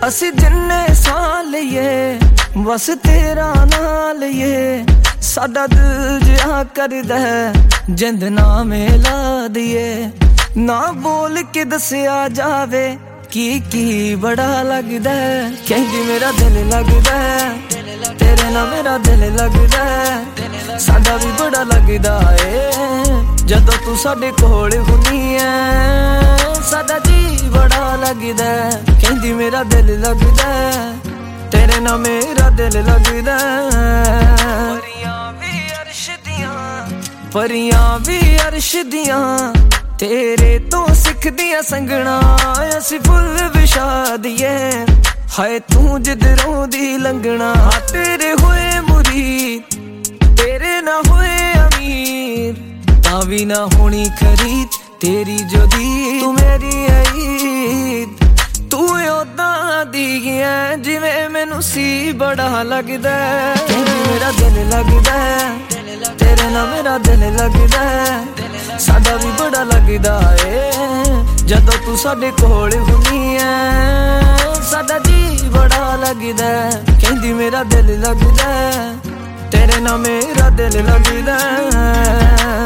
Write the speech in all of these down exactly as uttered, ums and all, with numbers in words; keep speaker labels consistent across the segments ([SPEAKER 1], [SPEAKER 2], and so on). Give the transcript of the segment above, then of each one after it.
[SPEAKER 1] असी जिन्ने सां लईए बस तेरा नां लईए साडा दिल जिहा करदा है जिंद नाम ला दिए ना बोल के दसिया जावे की की बड़ा लगदा है कहंदी मेरा दिल लगदा है तेरे नाल मेरा दिल लगदा है साडा भी बड़ा लगदा है जदों तू साडे कोल हुंदी है साडा जी बड़ा लगदा है कहंदी मेरा दिल लगदा है तेरे नाल मेरा दिल लगदा है परियां भी अर्श दियां परियां भी अर्श दियां तेरे तो सिखदियां संगना असी फुल विछा दिए हाय तू जिधरों दी लंघना तेरे होए मुरीद तेरे ना होए अमीर तावी ना होनी खरीद तेरी जो दी तू मेरी ईद तू ओदा दी है जिवें मैनू सी बड़ा लगदा है कहंदी मेरा दिल लगदा है तेरे नाल मेरा दिल लगदा है साडा भी बड़ा लगदा है जदों तू साडे कोल हुंदी है साडा जी बड़ा लगदा है कहंदी मेरा दिल लगदा है तेरे नाल मेरा दिल लगदा है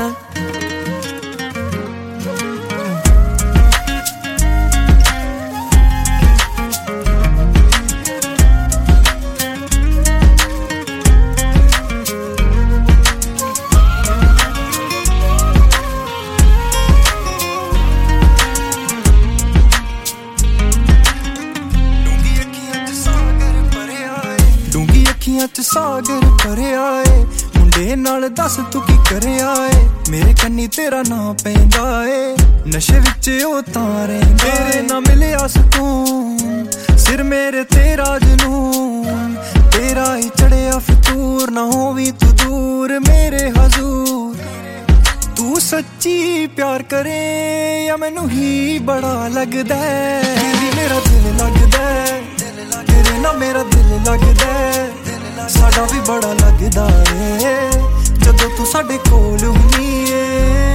[SPEAKER 2] च सागर भरिया ए मुंडे नाल दस तू की करिया ए मेरे कन्नी तेरा नां पैंदा ए नशे विच ओ तां रहिंदा तेरे नाल मिलिया सुकून सिर मेरे तेरा जुनून तेरा ही चढ़िया फितूर ना होवी तू दूर मेरे हजूर तू सच्ची प्यार करे या मैनू ही बड़ा लगदा है मेरा दिल लगदा है तेरे नाल मेरा दिल लगदा है साडा भी बड़ा लगदा है जदों तू साडे कोल हुंदी है